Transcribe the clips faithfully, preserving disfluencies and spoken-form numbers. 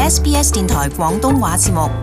S B S 電台廣東話節目。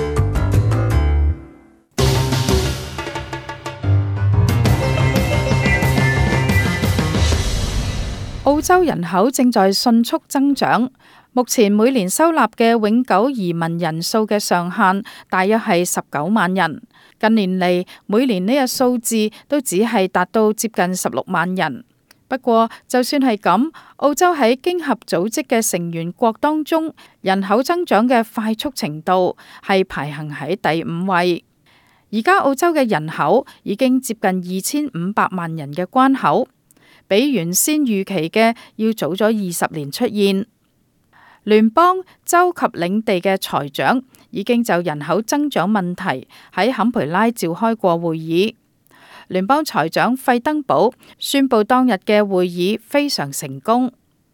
澳洲人口正在迅速增長，目前每年收納嘅永久移民人數嘅上限大約係十九萬人。近年嚟，每年呢個數字都只係達到接近十六萬人。不過，就算係咁，澳洲喺經合組織嘅成員國當中，人口增長嘅快速程度係排行喺第五位。而家澳洲嘅人口已經接近二千五百萬人嘅關口，比原先預期嘅要早咗二十年出現。聯邦、州及領地嘅財長已經就人口增長問題喺坎培拉召開過會議。聯邦財長費登堡宣布當日嘅會議非常成功。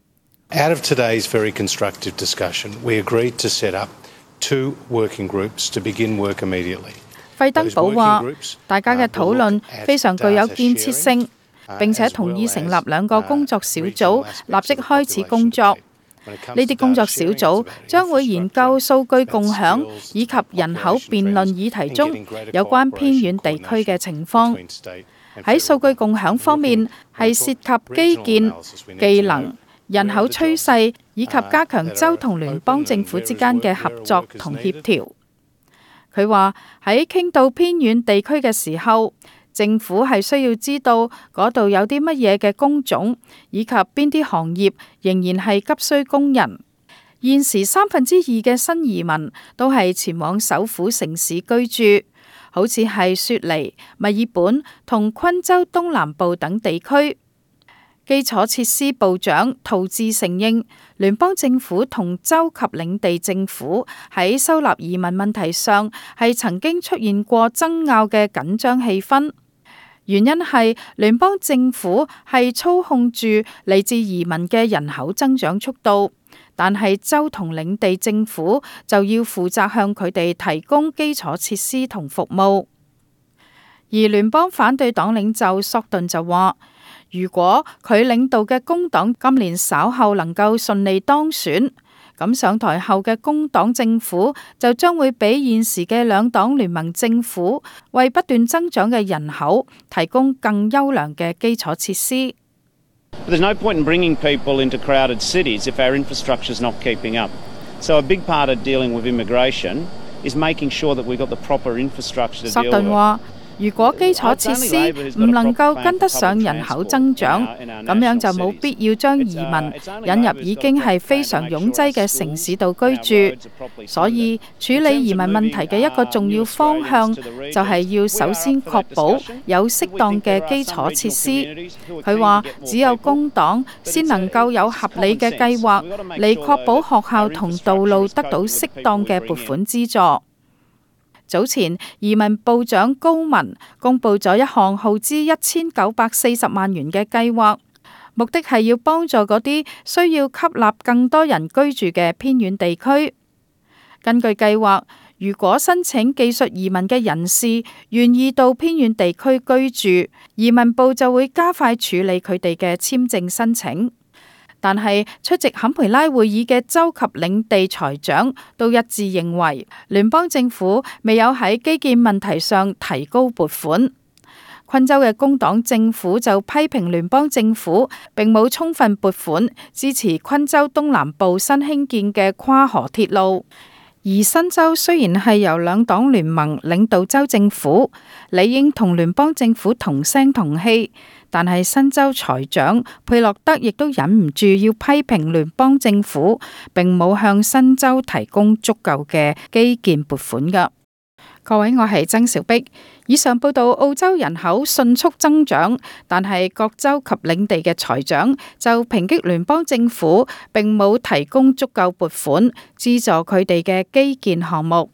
Out of today's very constructive discussion, we agreed to set up two working groups to begin work immediately. 費登堡話：大家嘅討論非常具有建設性，並且同意成立兩個工作小組，立即開始工作。呢啲工作小組將會研究數據共享以及人口辯論議題中有關偏遠地區嘅情況。喺數據共享方面，係涉及基建、技能、人口趨勢以及加強州同聯邦政府之間嘅合作同協調。佢話喺傾到偏遠地區嘅時候，政府係需要知道嗰度有啲乜嘢嘅工種，以及邊啲行業仍然係急需工人。現時三分之二嘅新移民都係前往首府城市居住，好似係雪梨、墨爾本同昆州東南部等地區。基礎設施部長陶治承認，聯邦政府同州及領地政府喺收納移民問題上係曾經出現過爭拗嘅緊張氣氛。原因係聯邦政府係操控住嚟自移民嘅人口增長速度，但係州同領地政府就要負責向佢哋提供基礎設施同服務。而聯邦反對黨領袖索頓就話，如果佢領導嘅工黨今年稍後能夠順利當選，咁上台後嘅工黨政府就將會比現時嘅兩黨聯盟政府為不斷增長嘅人口提供更優良嘅基礎設施。 There's no point in bringing people into crowded cities if our infrastructure is not keeping up. So a big part of dealing with immigration is making sure that we've got the proper infrastructure to deal with it. 索頓話，如果基礎設施唔能夠跟得上人口增長，咁樣就冇必要將移民引入已經係非常擁擠嘅城市度居住。所以處理移民問題嘅一個重要方向就係要首先確保有適當嘅基礎設施。佢話只有工黨先能夠有合理嘅計劃嚟確保學校同道路得到適當嘅撥款資助。早前，移民部長高文公布咗一項耗資一千九百四十萬元嘅計劃，目的係要幫助嗰啲需要吸納更多人居住嘅偏遠地區。根據計劃，如果申請技術移民嘅人士願意到偏遠地區居住，移民部就會加快處理佢哋嘅簽證申請。但係出席坎培拉會議嘅州及領地財長都一致認為，聯邦政府未有喺基建問題上提高撥款。昆州嘅工黨政府就批評聯邦政府並冇充分撥款支持昆州東南部新興建嘅跨河鐵路。而新州雖然係由兩黨聯盟領導州政府，理應同聯邦政府同聲同氣，但係新州財長佩洛德亦都忍唔住要批評聯邦政府並冇向新州提供足夠嘅基建撥款㗎。各位，我係曾兆碧。以上報道澳洲人口迅速增長，但係各州及領地嘅財長就抨擊聯邦政府並冇提供足夠撥款資助佢哋嘅基建項目。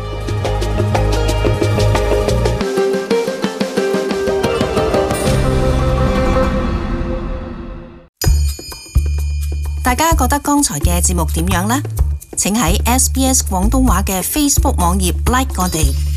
大家覺得剛才嘅節目點樣呢？請喺 S B S 廣東話嘅 Facebook 網頁 like 我哋。